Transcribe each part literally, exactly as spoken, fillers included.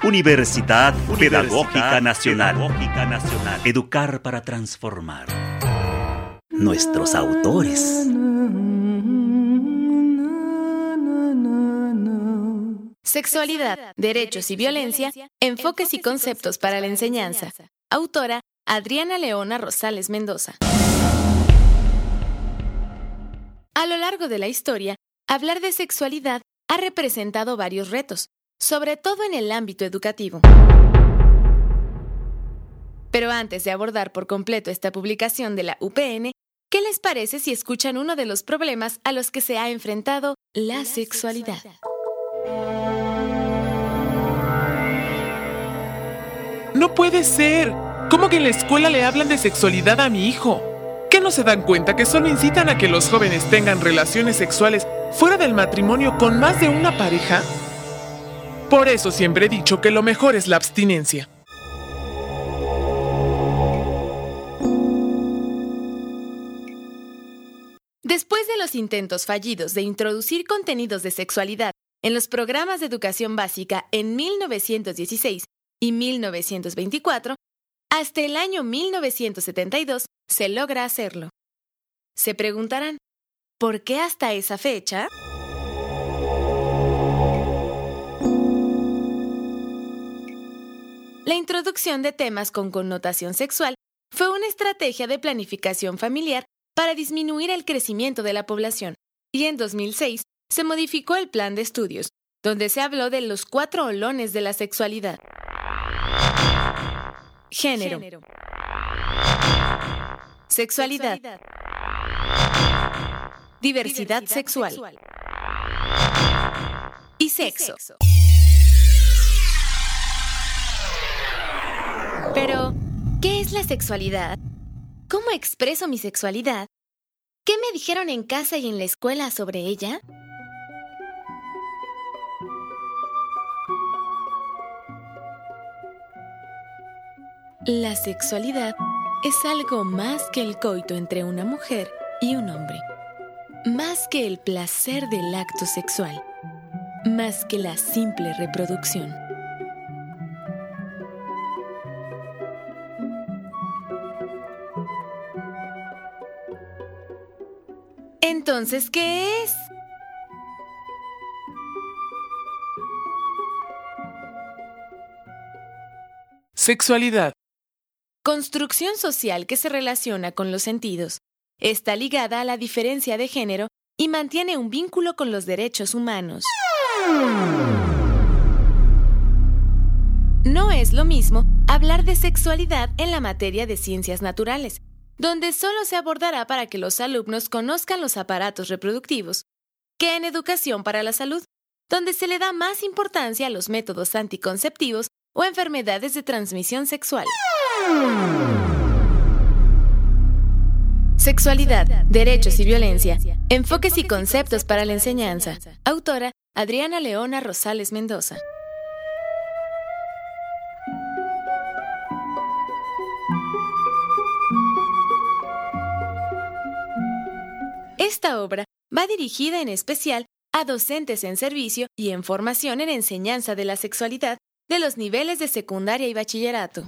Universidad, Universidad Pedagógica Nacional. Pedagógica Nacional. Educar para transformar. Nuestros autores. Sexualidad, derechos y violencia, enfoques y conceptos para la enseñanza. Autora, Adriana Leona Rosales Mendoza. A lo largo de la historia, hablar de sexualidad ha representado varios retos, sobre todo en el ámbito educativo. Pero antes de abordar por completo esta publicación de la U P N, ¿qué les parece si escuchan uno de los problemas a los que se ha enfrentado la sexualidad? ¡No puede ser! ¿Cómo que en la escuela le hablan de sexualidad a mi hijo? ¿Qué no se dan cuenta que solo incitan a que los jóvenes tengan relaciones sexuales fuera del matrimonio con más de una pareja? Por eso siempre he dicho que lo mejor es la abstinencia. Después de los intentos fallidos de introducir contenidos de sexualidad en los programas de educación básica en mil novecientos dieciséis y mil novecientos veinticuatro, hasta el año mil novecientos setenta y dos se logra hacerlo. Se preguntarán, ¿por qué hasta esa fecha? La introducción de temas con connotación sexual fue una estrategia de planificación familiar para disminuir el crecimiento de la población, y en dos mil seis se modificó el plan de estudios, donde se habló de los cuatro olones de la sexualidad. Género. Género. Sexualidad. Sexualidad. Diversidad, Diversidad sexual. sexual. Y sexo. Y sexo. Pero, ¿qué es la sexualidad? ¿Cómo expreso mi sexualidad? ¿Qué me dijeron en casa y en la escuela sobre ella? La sexualidad es algo más que el coito entre una mujer y un hombre, más que el placer del acto sexual, más que la simple reproducción. Entonces, ¿qué es? Sexualidad. Construcción social que se relaciona con los sentidos. Está ligada a la diferencia de género y mantiene un vínculo con los derechos humanos. No es lo mismo hablar de sexualidad en la materia de ciencias naturales, donde solo se abordará para que los alumnos conozcan los aparatos reproductivos, que en educación para la salud, donde se le da más importancia a los métodos anticonceptivos o enfermedades de transmisión sexual. Sexualidad, derechos y violencia, enfoques y conceptos para la enseñanza. Autora, Adriana Leona Rosales Mendoza. Esta obra va dirigida en especial a docentes en servicio y en formación en enseñanza de la sexualidad de los niveles de secundaria y bachillerato.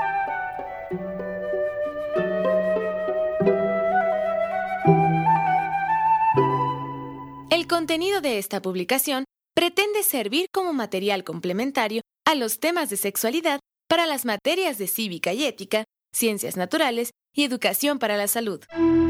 El contenido de esta publicación pretende servir como material complementario a los temas de sexualidad para las materias de cívica y ética, ciencias naturales y educación para la salud.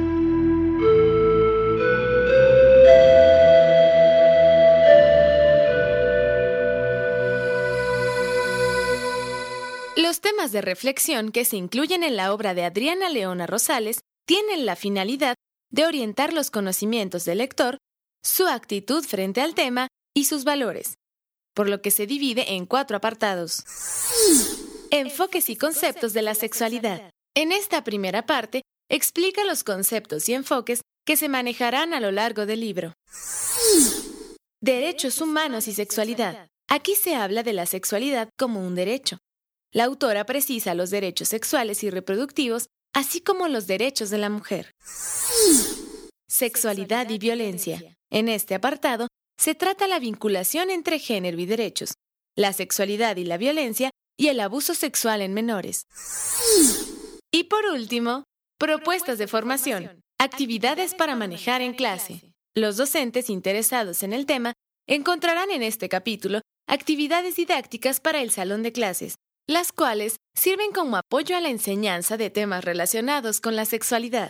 Los temas de reflexión que se incluyen en la obra de Adriana Leona Rosales tienen la finalidad de orientar los conocimientos del lector, su actitud frente al tema y sus valores, por lo que se divide en cuatro apartados. Enfoques y conceptos de la sexualidad. En esta primera parte, explica los conceptos y enfoques que se manejarán a lo largo del libro. Derechos humanos y sexualidad. Aquí se habla de la sexualidad como un derecho. La autora precisa los derechos sexuales y reproductivos, así como los derechos de la mujer. Sexualidad y violencia. En este apartado, se trata la vinculación entre género y derechos, la sexualidad y la violencia y el abuso sexual en menores. Y por último, propuestas de formación, actividades para manejar en clase. Los docentes interesados en el tema encontrarán en este capítulo actividades didácticas para el salón de clases, las cuales sirven como apoyo a la enseñanza de temas relacionados con la sexualidad.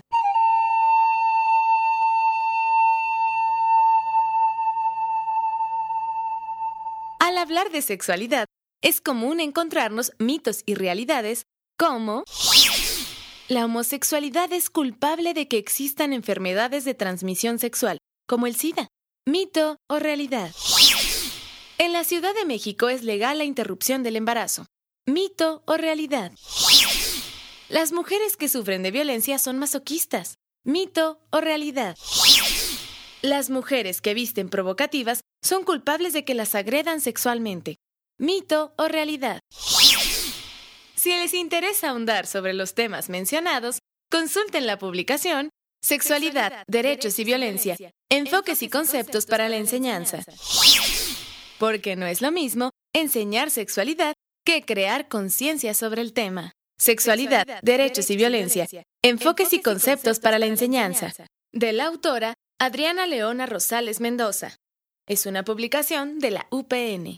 Al hablar de sexualidad, es común encontrarnos mitos y realidades como: la homosexualidad es culpable de que existan enfermedades de transmisión sexual, como el SIDA. Mito o realidad. En la Ciudad de México es legal la interrupción del embarazo. Mito o realidad. Las mujeres que sufren de violencia son masoquistas. Mito o realidad. Las mujeres que visten provocativas son culpables de que las agredan sexualmente. Mito o realidad. Si les interesa ahondar sobre los temas mencionados, consulten la publicación Sexualidad, Derechos y Violencia, Enfoques y Conceptos para la Enseñanza. Porque no es lo mismo enseñar sexualidad que crear conciencia sobre el tema. Sexualidad, Derechos y Violencia, Enfoques y Conceptos para la Enseñanza. De la autora Adriana Leona Rosales Mendoza. Es una publicación de la U P N.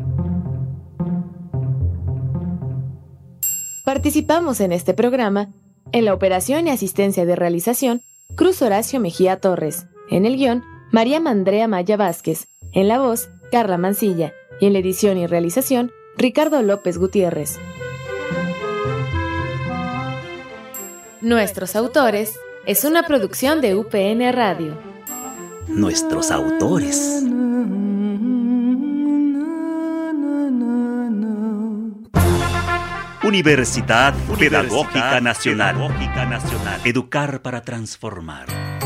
Participamos en este programa en la operación y asistencia de realización Cruz Horacio Mejía Torres, en el guión María Mandrea Maya Vázquez, en la voz Carla Mancilla y en la edición y realización Ricardo López Gutiérrez. Nuestros autores es una producción de U P N Radio. Nuestros autores. Universidad Pedagógica Nacional. Educar para transformar.